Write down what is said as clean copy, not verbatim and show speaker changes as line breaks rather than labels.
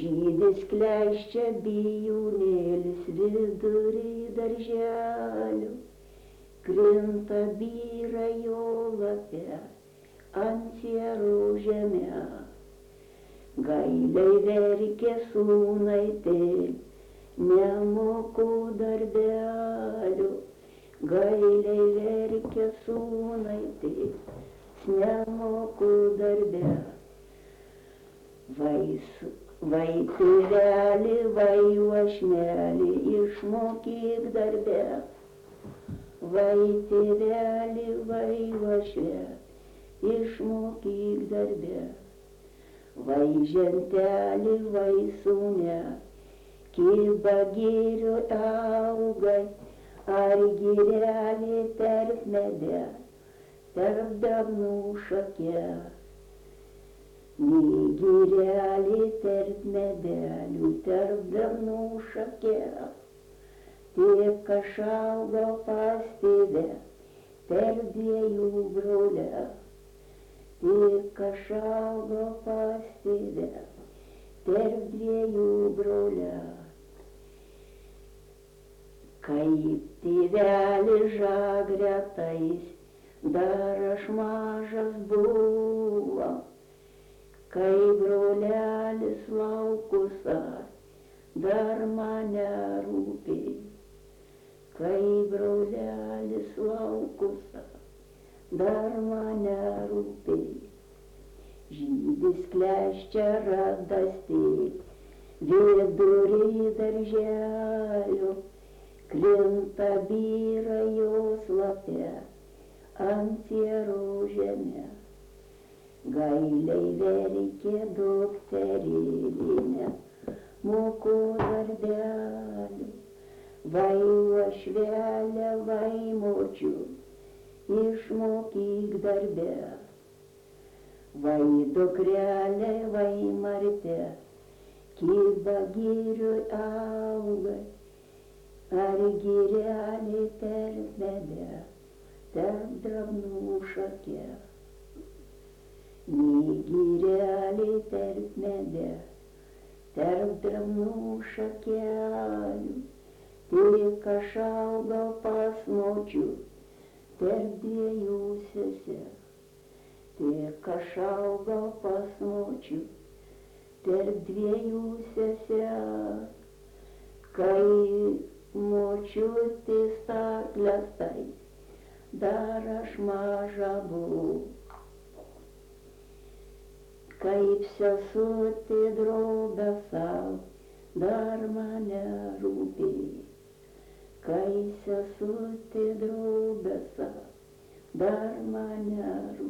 Žydis kleščia bijūnėlis vidury darželio, krinta byra jo lape ant siero žemė. Gailiai verkė sūnaitėl, nemoku darbelio, gailiai verkė sūnaitėl, nemoku darbelio. Vai tėveli, vai uošmeli, išmokyk darbę. Vai tėveli, vai uošmeli, išmokyk darbę. Vai žentelį, vai sūnelį, kiba girių augai, ar girelį tarp medelį, tarp dagnų šakelį. Nei girelį tarp medelių, tarp dagnų šakelį, tik aš augau pas tėvę, tarp dviejų brolių. Tik aš augau pas tėvę, tarp dviejų brolių. Kaip tėvelis žagretais, dar aš mažas buvo, kai brolelis laukusa, dar mane rūpėjo. Kai brolelis laukusa, dar mane rūpėjo. Žydis kleščia radastėlį, vidury darželio, krinta byra jos lape ant siero žemė. Gailiai verkė dukterėlė, moku darbelio, vai uošvelė, vai močiut, išmokyk darbę. Vai dukrelė, vai martė, kiba girių augai, ar girelį tarp medelį, tarp dragnų šakelį. Nei girelį tarp medelį, tarp dragnų šakelių, tik aš augau pas močiut, tarp dviejų seserų. Tik aš augau pas močiut, tarp dviejų seserų. Kai močiutės staklės tai, dar aš maža buvau. Kaip sesutė drobę savo, dar mane rūpėjo. Kai sesutė drobę savo, dar mane rūpėjo.